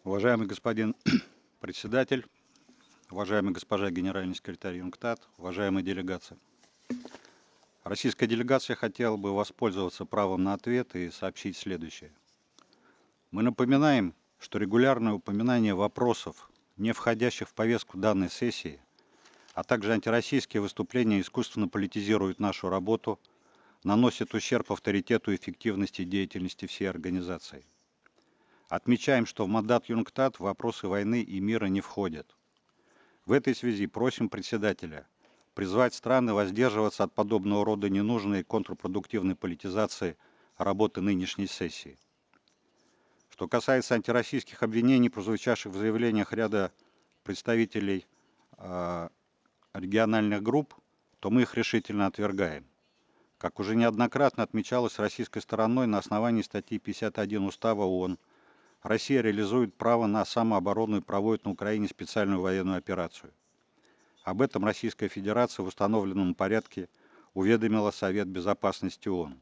Уважаемый господин председатель, уважаемая госпожа генеральный секретарь ЮНКТАД, уважаемая делегация. Российская делегация хотела бы воспользоваться правом на ответ и сообщить следующее. Мы напоминаем, что регулярное упоминание вопросов, не входящих в повестку данной сессии, а также антироссийские выступления искусственно политизируют нашу работу, наносят ущерб авторитету и эффективности деятельности всей организации. Отмечаем, что в мандат ЮНКТАД вопросы войны и мира не входят. В этой связи просим председателя призвать страны воздерживаться от подобного рода ненужной и контрпродуктивной политизации работы нынешней сессии. Что касается антироссийских обвинений, прозвучавших в заявлениях ряда представителей региональных групп, то мы их решительно отвергаем. Как уже неоднократно отмечалось российской стороной, на основании статьи 51 Устава ООН, Россия реализует право на самооборону и проводит на Украине специальную военную операцию. Об этом Российская Федерация в установленном порядке уведомила Совет Безопасности ООН.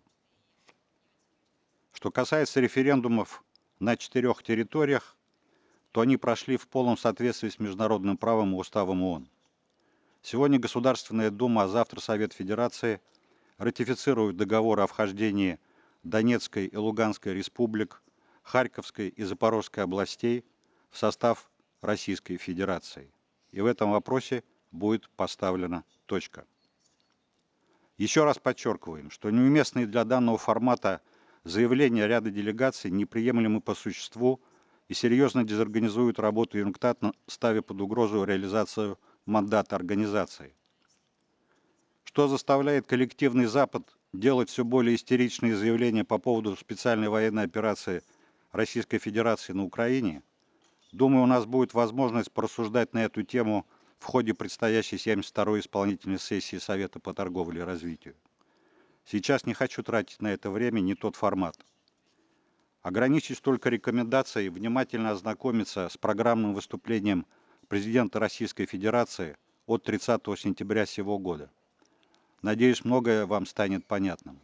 Что касается референдумов на 4 территориях, то они прошли в полном соответствии с международным правом и уставом ООН. Сегодня Государственная Дума, а завтра Совет Федерации ратифицируют договоры о вхождении Донецкой и Луганской республик, Харьковской и Запорожской областей в состав Российской Федерации. И в этом вопросе будет поставлена точка. Еще раз подчеркиваем, что неуместные для данного формата заявления ряда делегаций неприемлемы по существу и серьезно дезорганизуют работу ЮНКТАД, ставя под угрозу реализацию мандата организации. Что заставляет коллективный Запад делать все более истеричные заявления по поводу специальной военной операции Российской Федерации на Украине, думаю, у нас будет возможность порассуждать на эту тему в ходе предстоящей 72-й исполнительной сессии Совета по торговле и развитию. Сейчас не хочу тратить на это время, не тот формат. Ограничусь только рекомендацией внимательно ознакомиться с программным выступлением президента Российской Федерации от 30 сентября сего года. Надеюсь, многое вам станет понятным.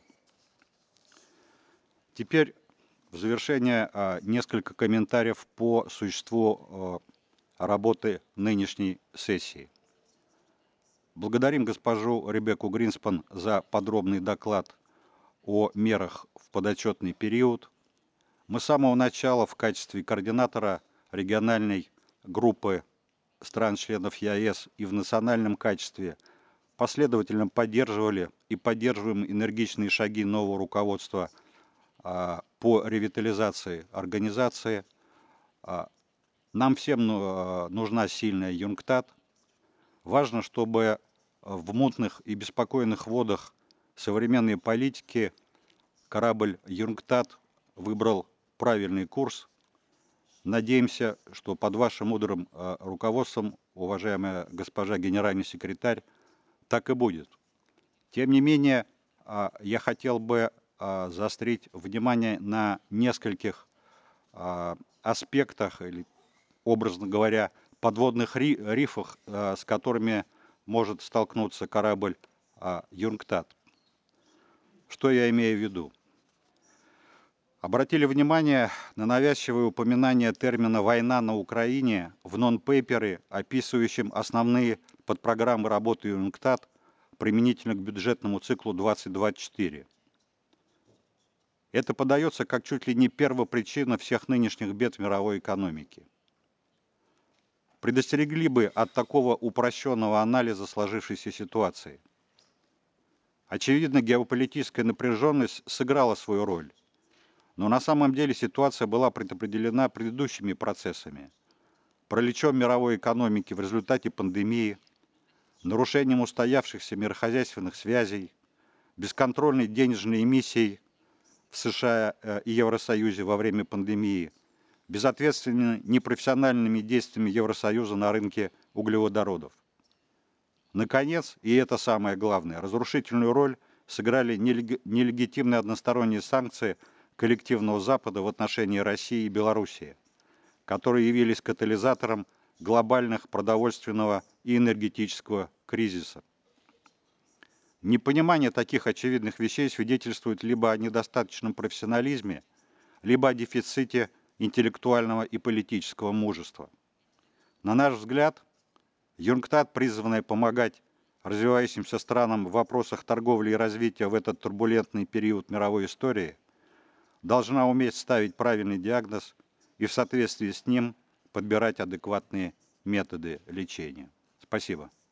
Теперь в завершение несколько комментариев по существу работы нынешней сессии. Благодарим госпожу Ребекку Гринспан за подробный доклад о мерах в подотчетный период. Мы с самого начала в качестве координатора региональной группы стран-членов ЕАЭС и в национальном качестве последовательно поддерживали и поддерживаем энергичные шаги нового руководства по ревитализации организации. Нам всем нужна сильная ЮНКТАД. Важно, чтобы в мутных и беспокойных водах современной политики корабль ЮНКТАД выбрал правильный курс. Надеемся, что под вашим мудрым руководством, уважаемая госпожа генеральный секретарь, так и будет. Тем не менее, я хотел бы заострить внимание на нескольких аспектах или, образно говоря, подводных рифах, с которыми может столкнуться корабль ЮНКТАД. Что я имею в виду? Обратили внимание на навязчивое упоминание термина «война на Украине» в нон-пейпере, описывающем основные подпрограммы работы ЮНКТАД применительно к бюджетному циклу 2024. Это подается как чуть ли не первопричина всех нынешних бед в мировой экономике. Предостерегли бы от такого упрощенного анализа сложившейся ситуации. Очевидно, геополитическая напряженность сыграла свою роль. Но на самом деле ситуация была предопределена предыдущими процессами. Параличом мировой экономики в результате пандемии, нарушением устоявшихся мирохозяйственных связей, бесконтрольной денежной эмиссией в США и Евросоюзе во время пандемии, безответственными непрофессиональными действиями Евросоюза на рынке углеводородов. Наконец, и это самое главное, разрушительную роль сыграли нелегитимные односторонние санкции коллективного Запада в отношении России и Белоруссии, которые явились катализатором глобальных продовольственного и энергетического кризиса. Непонимание таких очевидных вещей свидетельствует либо о недостаточном профессионализме, либо о дефиците интеллектуального и политического мужества. На наш взгляд, ЮНКТАД, призванная помогать развивающимся странам в вопросах торговли и развития в этот турбулентный период мировой истории, должна уметь ставить правильный диагноз и в соответствии с ним подбирать адекватные методы лечения. Спасибо.